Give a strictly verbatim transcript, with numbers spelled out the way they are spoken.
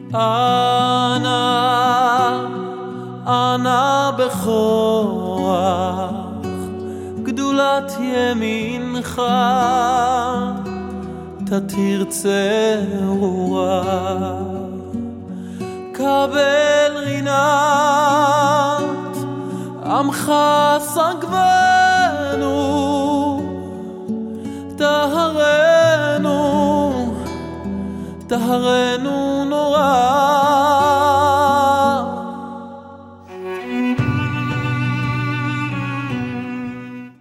אנא, אנא בכוח גדולת ימינך תתרצה רוח, קבל רינת עמך סגבנו, טהרנו, טהרנו